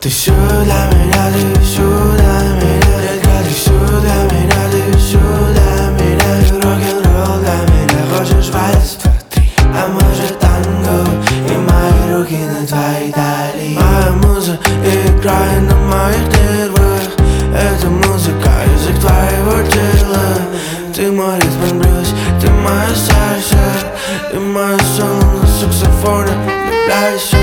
Ты всё для меня, ты всё для меня, детка, ты всё для меня, ты всё для меня. И рок-н-ролл для меня. Хочешь вальс, 2, 3, а может танго, и мои руки на твоей талии. Моя муза играет на моих нервах. Это музыка, язык твоего тела. Ты мой ритм блюз, ты моя сальса, ты моя соло на саксофоне. Влюбляйся.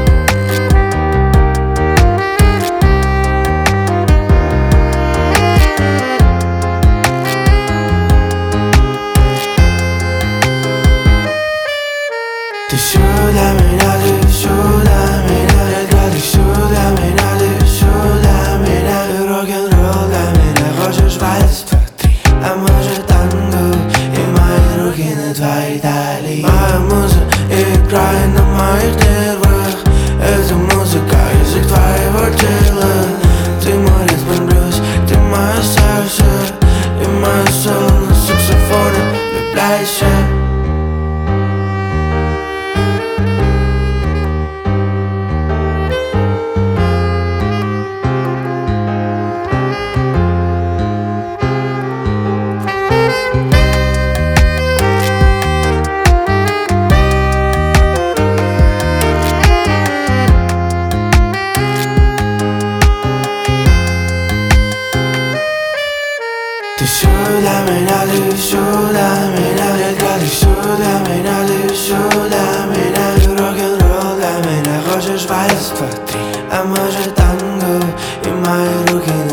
Ты всё для меня, ты всё для меня, детка, ты всё для меня, ты всё для меня. И рок-н-ролл для меня. Хочешь вальс, 2, 3, а может танго, и мои руки на твоей талии. Моя муза играет на моих нервах. Это музыка, язык твоего тела. Ты мой ритм блюз, ты моя сальса, и моя соло на саксофоне. Влюбляйся. Ты всё для меня, ты всё для меня, детка, ты всё для меня, ты всё для меня. И рок-н-ролл для меня. Хочешь вальс, 2, 3, а может танго, и мои руки